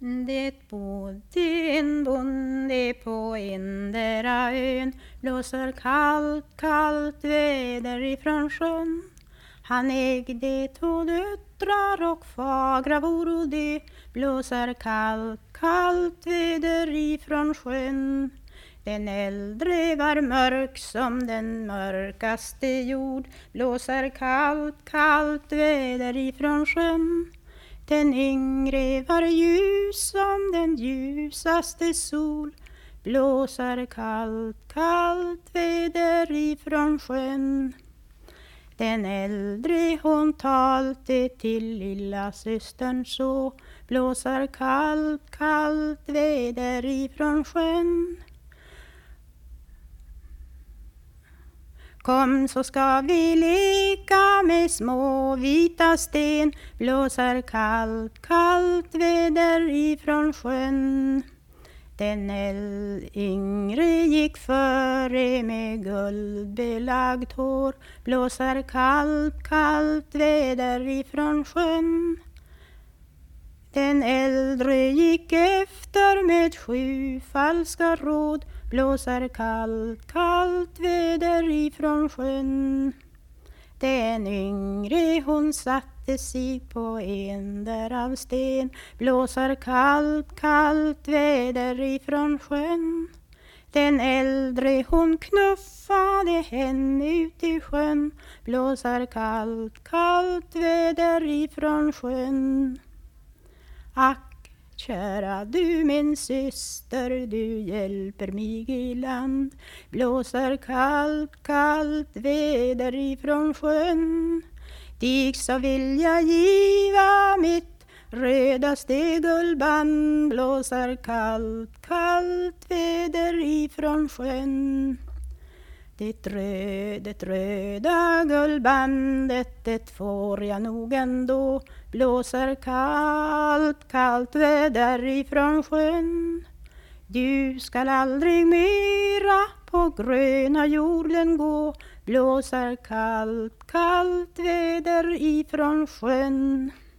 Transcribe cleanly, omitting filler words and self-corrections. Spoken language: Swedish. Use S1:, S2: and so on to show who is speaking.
S1: Det bodde en bonde på endera ön, blåser kallt, kallt väder ifrån sjön. Han ägde 2 döttrar och fagra voro de, blåser kallt, kallt väder ifrån sjön. Den äldre var mörk som den mörkaste jord, blåser kallt, kallt väder ifrån sjön. Den yngre var ljus som den ljusaste sol, blåser kallt, kallt väder ifrån sjön. Den äldre hon talte till lilla systern så, blåser kallt, kallt väder ifrån sjön. Kom så ska vi leka med små vita sten, blåser kallt, kallt väder ifrån sjön. Den yngre gick före med guldbelagt hår, blåser kallt, kallt väder ifrån sjön. Den äldre gick efter med 7 falska råd, blåser kallt, kallt väder ifrån sjön. Den yngre hon satte sig på en där av sten, blåser kallt, kallt väder ifrån sjön. Den äldre hon knuffade henne ut i sjön, blåser kallt, kallt väder ifrån sjön. Ack, kära du min syster, du hjälper mig i land, blåser kallt, kallt väder ifrån sjön. Dig så vill jag giva mitt rödaste guldband, blåser kallt, kallt väder ifrån sjön. Det röda guldbandet, det får jag nog ändå, blåser kallt, kallt väder ifrån sjön. Du skall aldrig mera på gröna jorden gå, blåser kallt, kallt väder ifrån sjön.